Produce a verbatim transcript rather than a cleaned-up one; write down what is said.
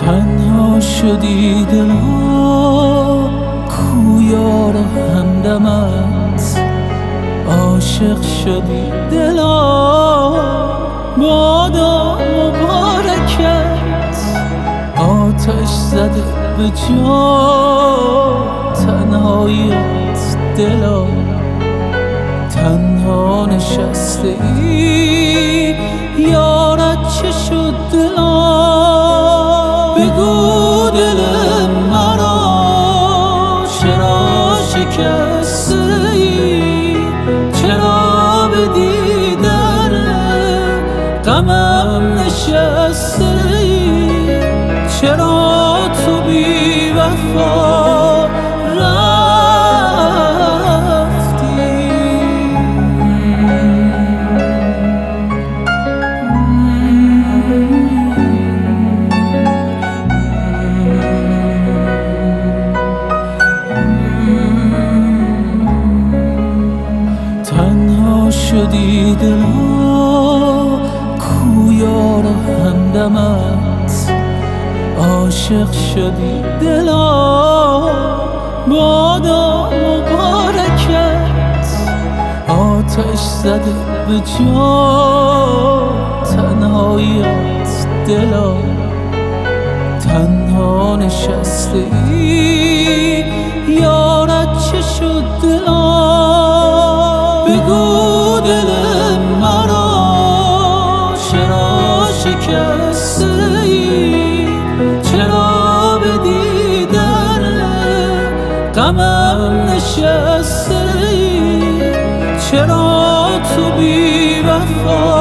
تنها شدی دلا کو یار همدمت، عاشق شدی دلا بادا مبارکت، آتش زده به جا تنهاییت دلا، تنها نشسته ای یارت چه شد دلا، بگو دل مرا چرا شکسته ای، چرا به دیدن غمم نشسته ای، چرا تو بی وفا رفتی. تنها شدی دلا کو یار همدمت، عاشق شدی دلا بادا مبارکت، آتش زده به جا تنهاییت دلا، تنها نشسته ای یارت چه شد دلا، بگو دل مرا چرا شکسته ای، چرا به دیدن غمم نشسته ای، چرا تو بی وفا